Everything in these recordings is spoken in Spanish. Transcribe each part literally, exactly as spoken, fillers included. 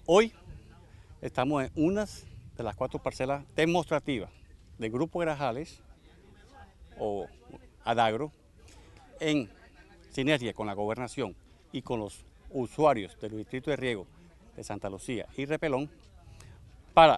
Hoy estamos en una de las cuatro parcelas demostrativas del Grupo Grajales o Adagro en sinergia con la gobernación y con los usuarios del distrito de riego de Santa Lucía y Repelón para,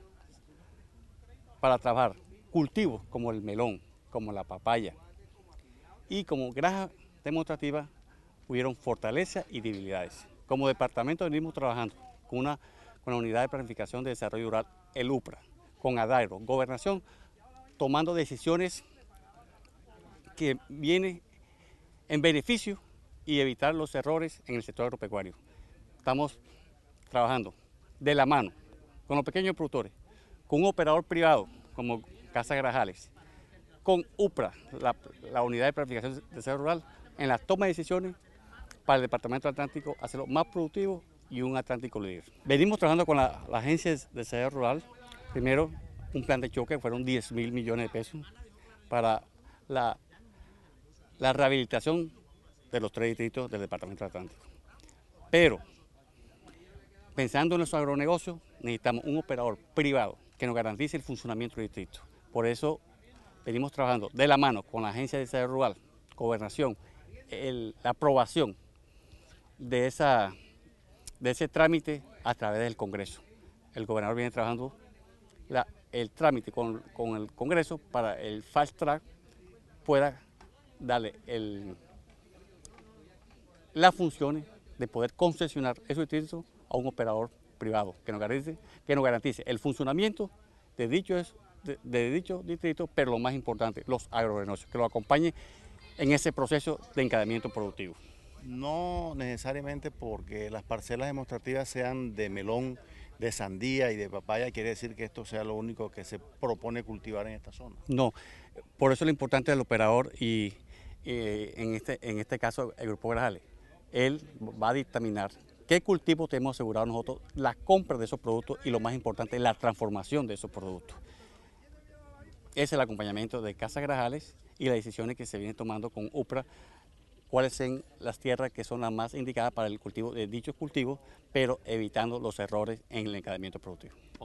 para trabajar cultivos como el melón, como la papaya, y como granja demostrativa hubieron fortalezas y debilidades. Como departamento venimos trabajando con, una, con la Unidad de Planificación de Desarrollo Rural, el UPRA, con Adagro, gobernación, tomando decisiones que vienen en beneficio y evitar los errores en el sector agropecuario. Estamos trabajando de la mano con los pequeños productores, con un operador privado como Casa Grajales, con UPRA, la, la Unidad de Planificación de Desarrollo Rural, en la toma de decisiones para el Departamento Atlántico, hacerlo más productivo y un Atlántico líder. Venimos trabajando con la, la Agencia de Desarrollo Rural, primero un plan de choque, fueron diez mil millones de pesos para la, la rehabilitación de los tres distritos del Departamento Atlántico. Pero, pensando en nuestro agronegocio, necesitamos un operador privado que nos garantice el funcionamiento del distrito. Por eso venimos trabajando de la mano con la Agencia de Desarrollo Rural, Gobernación, el, la aprobación de, esa, de ese trámite a través del Congreso. El gobernador viene trabajando la, el trámite con, con el Congreso para el fast track pueda darle el, las funciones de poder concesionar esos distritos a un operador privado que nos garantice, que nos garantice el funcionamiento de dichos de, de dicho distrito, pero lo más importante, los agronegocios, que lo acompañe en ese proceso de encadenamiento productivo. No necesariamente porque las parcelas demostrativas sean de melón, de sandía y de papaya, quiere decir que esto sea lo único que se propone cultivar en esta zona. No, por eso es lo importante del operador y eh, en, este, en este caso el Grupo Grajales. Él va a dictaminar qué cultivos tenemos asegurado nosotros, la compra de esos productos y lo más importante, la transformación de esos productos. Es el acompañamiento de Casa Grajales y las decisiones que se vienen tomando con UPRA, cuáles son las tierras que son las más indicadas para el cultivo de dichos cultivos, pero evitando los errores en el encadenamiento productivo.